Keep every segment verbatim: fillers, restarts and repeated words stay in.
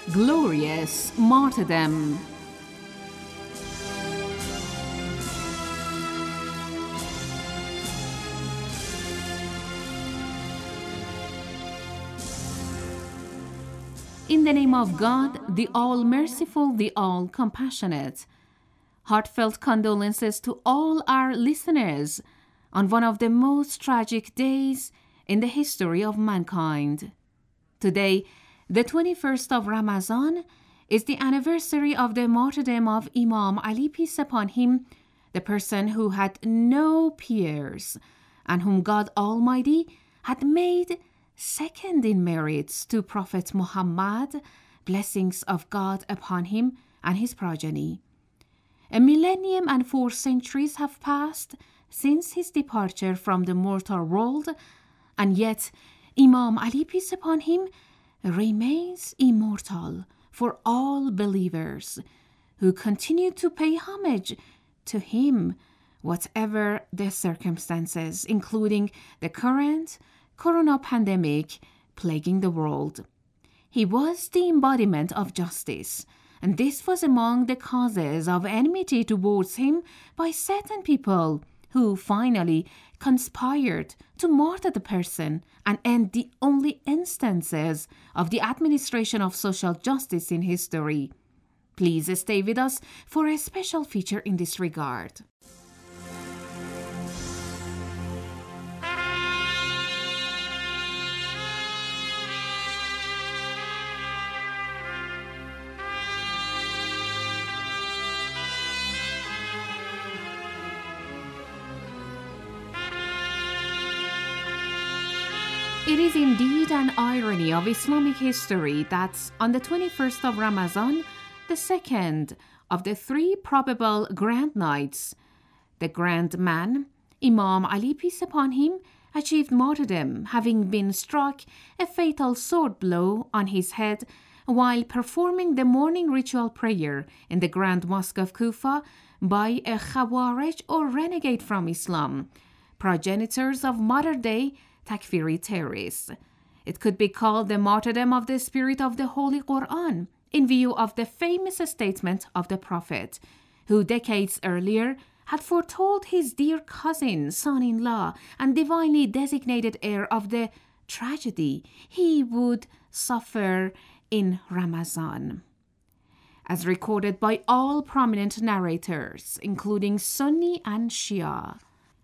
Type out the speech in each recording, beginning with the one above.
Glorious martyrdom. In the name of God, the all-merciful, the all-compassionate. Heartfelt condolences to all our listeners on one of the most tragic days in the history of mankind. Today, the twenty-first of Ramadan, is the anniversary of the martyrdom of Imam Ali, peace upon him, the person who had no peers and whom God Almighty had made second in merits to Prophet Muhammad, blessings of God upon him and his progeny. A millennium and four centuries have passed since his departure from the mortal world, and yet Imam Ali, peace upon him, remains immortal for all believers who continue to pay homage to him, whatever the circumstances, including the current corona pandemic plaguing the world. He was the embodiment of justice, and this was among the causes of enmity towards him by certain people who finally conspired to martyr the person and end the only instances of the administration of social justice in history. Please stay with us for a special feature in this regard. It is indeed an irony of Islamic history that on the twenty-first of Ramadan, the second of the three probable grand nights, the grand man, Imam Ali, peace upon him, achieved martyrdom, having been struck a fatal sword blow on his head while performing the morning ritual prayer in the Grand Mosque of Kufa by a Khawarij or renegade from Islam, progenitors of modern-day Takfiri terrorists. It could be called the martyrdom of the spirit of the Holy Quran, in view of the famous statement of the Prophet, who decades earlier had foretold his dear cousin, son-in-law, and divinely designated heir of the tragedy he would suffer in Ramadan. As recorded by all prominent narrators, including Sunni and Shia.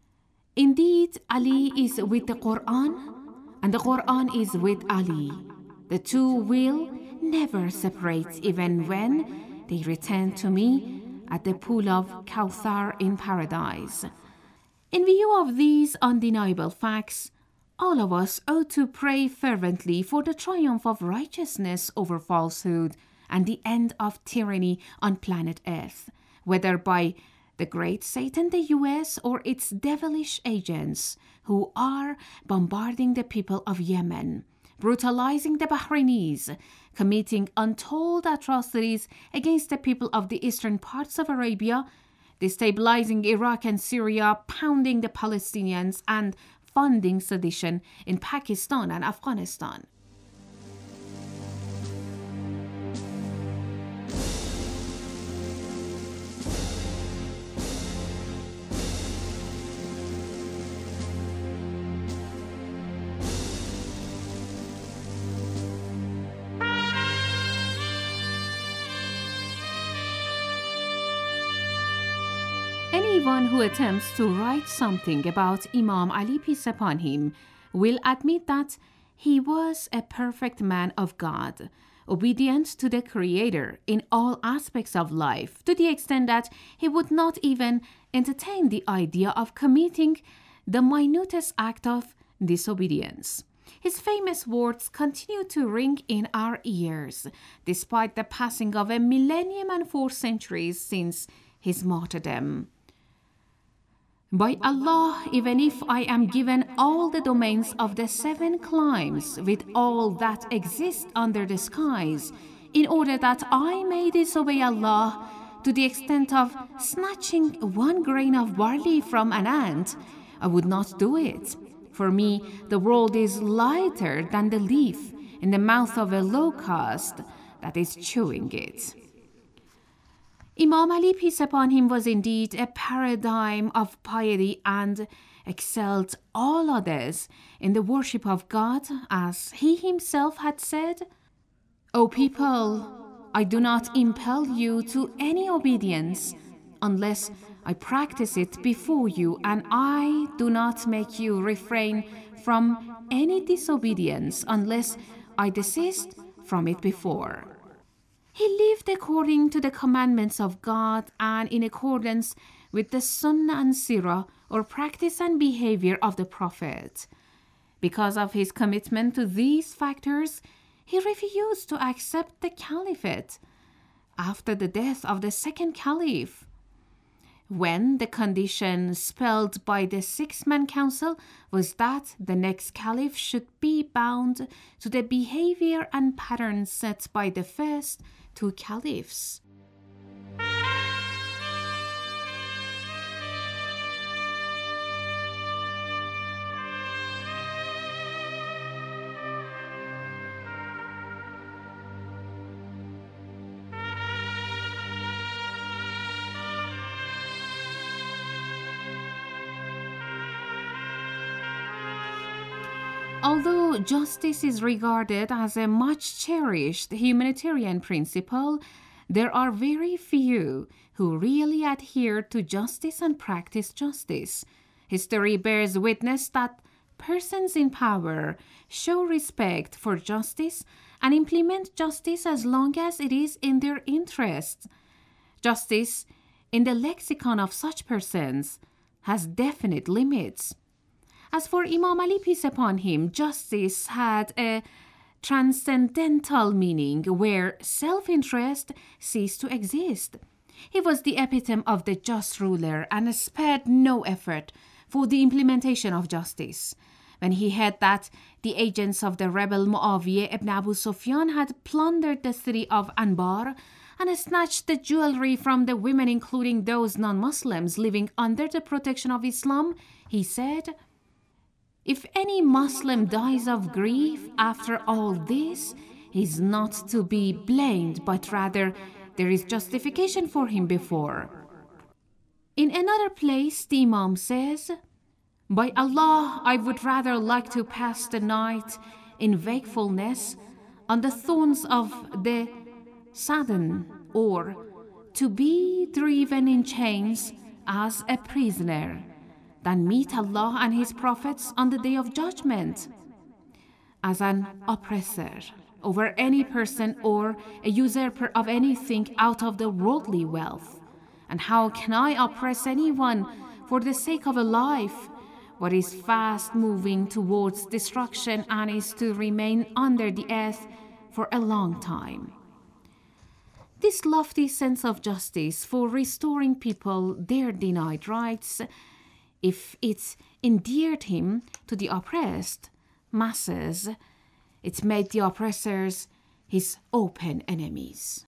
Indeed, Ali is with the Quran, and the Quran is with Ali. The two will never separate, even when they return to me at the pool of Kawthar in paradise. In view of these undeniable facts, all of us ought to pray fervently for the triumph of righteousness over falsehood and the end of tyranny on planet Earth, whether by the great Satan, the U S, or its devilish agents who are bombarding the people of Yemen, brutalizing the Bahrainis, committing untold atrocities against the people of the eastern parts of Arabia, destabilizing Iraq and Syria, pounding the Palestinians, and funding sedition in Pakistan and Afghanistan. Anyone who attempts to write something about Imam Ali, peace upon him, will admit that he was a perfect man of God, obedient to the Creator in all aspects of life, to the extent that he would not even entertain the idea of committing the minutest act of disobedience. His famous words continue to ring in our ears, despite the passing of a millennium and four centuries since his martyrdom. By Allah, even if I am given all the domains of the seven climes with all that exists under the skies, in order that I may disobey Allah to the extent of snatching one grain of barley from an ant, I would not do it. For me, the world is lighter than the leaf in the mouth of a locust, that is chewing it. Imam Ali, peace upon him, was indeed a paradigm of piety and excelled all others in the worship of God, as he himself had said, "O people, I do not impel you to any obedience unless I practice it before you, and I do not make you refrain from any disobedience unless I desist from it before." He lived according to the commandments of God and in accordance with the Sunnah and Sirah, or practice and behavior of the Prophet. Because of his commitment to these factors, he refused to accept the caliphate after the death of the second caliph, when the condition spelled by the six-man council was that the next caliph should be bound to the behavior and patterns set by the first two caliphs. Although justice is regarded as a much cherished humanitarian principle, there are very few who really adhere to justice and practice justice. History bears witness that persons in power show respect for justice and implement justice as long as it is in their interest. Justice, in the lexicon of such persons, has definite limits. As for Imam Ali, peace upon him, justice had a transcendental meaning where self-interest ceased to exist. He was the epitome of the just ruler and spared no effort for the implementation of justice. When he heard that the agents of the rebel Muawiyah ibn Abu Sufyan had plundered the city of Anbar and snatched the jewelry from the women, including those non-Muslims living under the protection of Islam, he said, "If any Muslim dies of grief after all this, he is not to be blamed, but rather there is justification for him before." In another place, the Imam says, "By Allah, I would rather like to pass the night in wakefulness on the thorns of the Sadan, or to be driven in chains as a prisoner, than meet Allah and His prophets on the day of judgment as an oppressor over any person or a usurper of anything out of the worldly wealth. And how can I oppress anyone for the sake of a life what is fast moving towards destruction and is to remain under the earth for a long time?" This lofty sense of justice for restoring people their denied rights, if it endeared him to the oppressed masses, it made the oppressors his open enemies.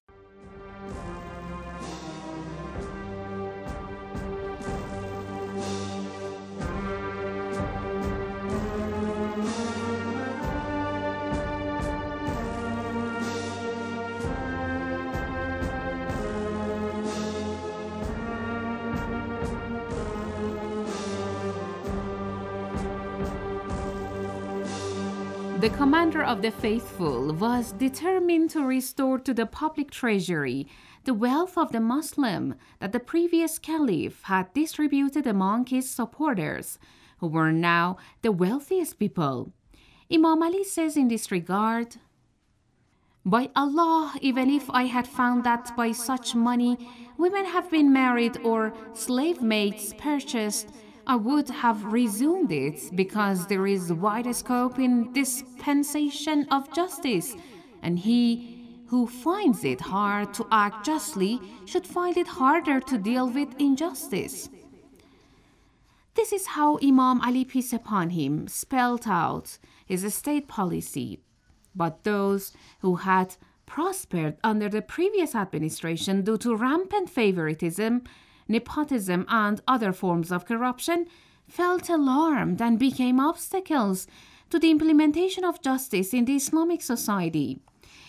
The commander of the faithful was determined to restore to the public treasury the wealth of the Muslim that the previous caliph had distributed among his supporters, who were now the wealthiest people. Imam Ali says in this regard, "By Allah, even if I had found that by such money women have been married or slave maids purchased, I would have resumed it, because there is wide scope in dispensation of justice, and he who finds it hard to act justly should find it harder to deal with injustice." This is how Imam Ali, peace upon him, spelled out his state policy. But those who had prospered under the previous administration due to rampant favoritism, nepotism, and other forms of corruption felt alarmed and became obstacles to the implementation of justice in the Islamic society.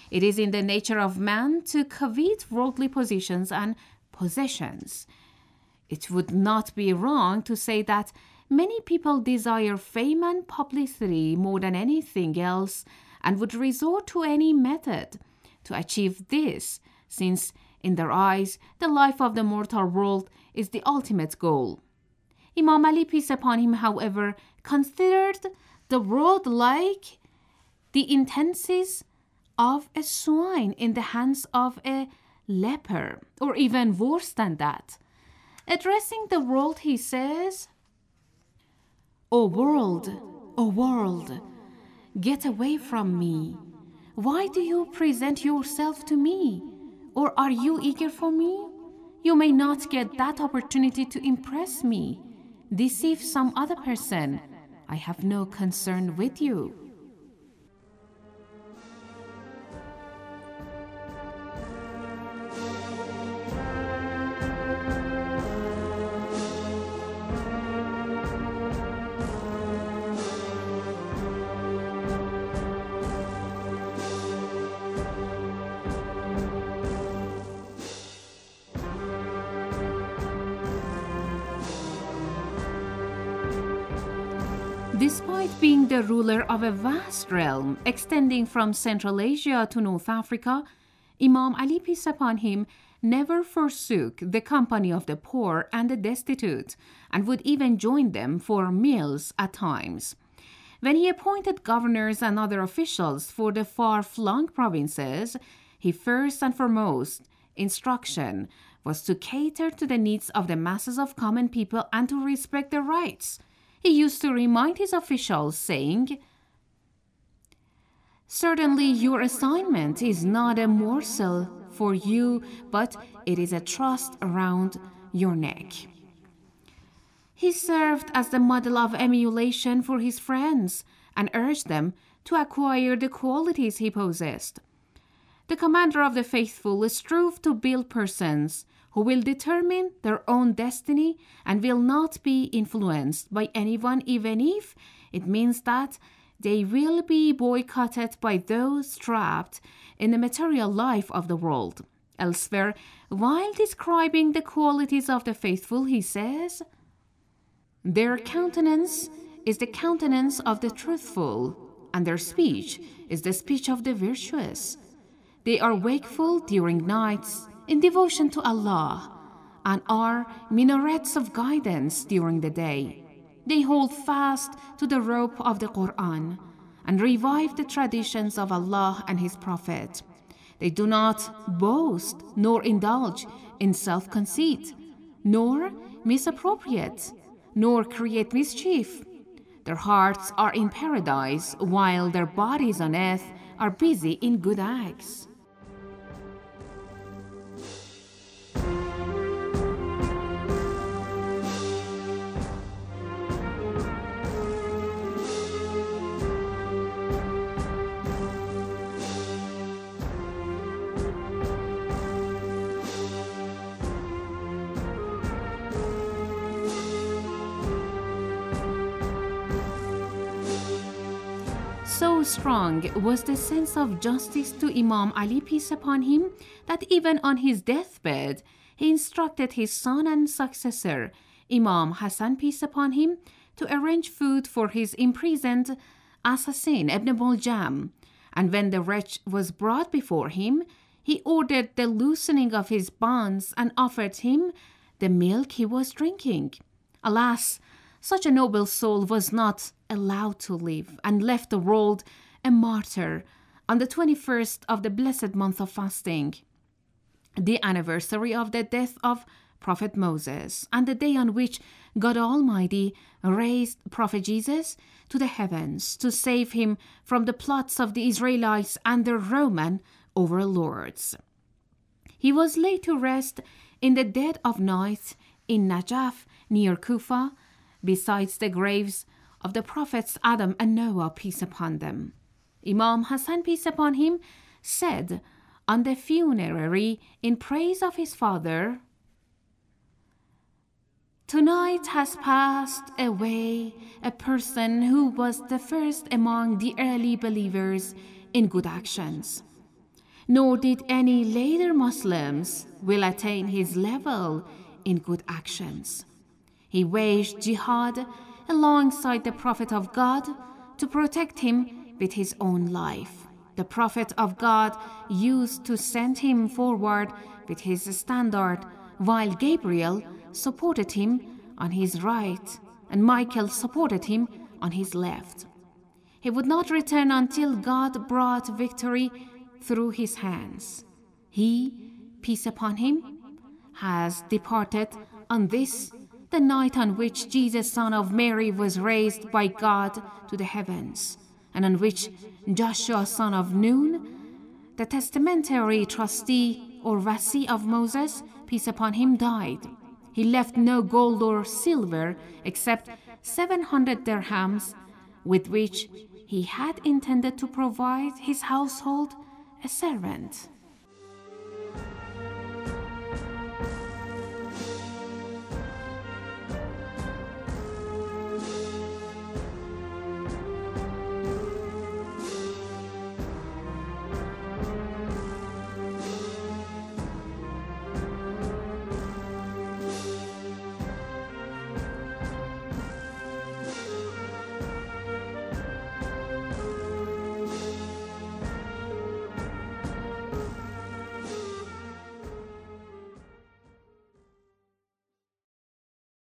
It is in the nature of man to covet worldly positions and possessions. It would not be wrong to say that many people desire fame and publicity more than anything else and would resort to any method to achieve this, since in their eyes the life of the mortal world is the ultimate goal. Imam Ali, peace upon him, however, considered the world like the intestines of a swine in the hands of a leper, or even worse than that. Addressing the world, he says, "O world, O world, get away from me. Why do you present yourself to me? Or are you eager for me? You may not get that opportunity to impress me. Deceive some other person. I have no concern with you." Despite being the ruler of a vast realm extending from Central Asia to North Africa, Imam Ali, peace upon him, never forsook the company of the poor and the destitute, and would even join them for meals at times. When he appointed governors and other officials for the far-flung provinces, his first and foremost instruction was to cater to the needs of the masses of common people and to respect their rights. He used to remind his officials, saying, "Certainly your assignment is not a morsel for you, but it is a trust around your neck." He served as the model of emulation for his friends and urged them to acquire the qualities he possessed. The commander of the faithful strove to build persons who will determine their own destiny and will not be influenced by anyone, even if it means that they will be boycotted by those trapped in the material life of the world. Elsewhere, while describing the qualities of the faithful, he says, "Their countenance is the countenance of the truthful, and their speech is the speech of the virtuous. They are wakeful during nights in devotion to Allah, and are minarets of guidance during the day. They hold fast to the rope of the Quran and revive the traditions of Allah and His Prophet. They do not boast nor indulge in self-conceit, nor misappropriate, nor create mischief. Their hearts are in paradise, while their bodies on earth are busy in good acts." So strong was the sense of justice to Imam Ali, peace upon him, that even on his deathbed, he instructed his son and successor, Imam Hassan, peace upon him, to arrange food for his imprisoned assassin, Ibn Muljam. And when the wretch was brought before him, he ordered the loosening of his bonds and offered him the milk he was drinking. Alas, such a noble soul was not allowed to live and left the world a martyr on the twenty-first of the blessed month of fasting, the anniversary of the death of Prophet Moses, and the day on which God Almighty raised Prophet Jesus to the heavens to save him from the plots of the Israelites and their Roman overlords. He was laid to rest in the dead of night in Najaf near Kufa, besides the graves of the prophets Adam and Noah, peace upon them. Imam Hassan, peace upon him, said on the funerary in praise of his father, "Tonight has passed away a person who was the first among the early believers in good actions. nor did any later Muslims will attain his level in good actions. He waged jihad alongside the Prophet of God to protect him with his own life. The Prophet of God used to send him forward with his standard, while Gabriel supported him on his right and Michael supported him on his left. He would not return until God brought victory through his hands. He, peace upon him, has departed on this, the night on which Jesus, son of Mary, was raised by God to the heavens, and on which Joshua, son of Nun, the testamentary trustee or wasi of Moses, peace upon him, died. He left no gold or silver except seven hundred dirhams, with which he had intended to provide his household a servant.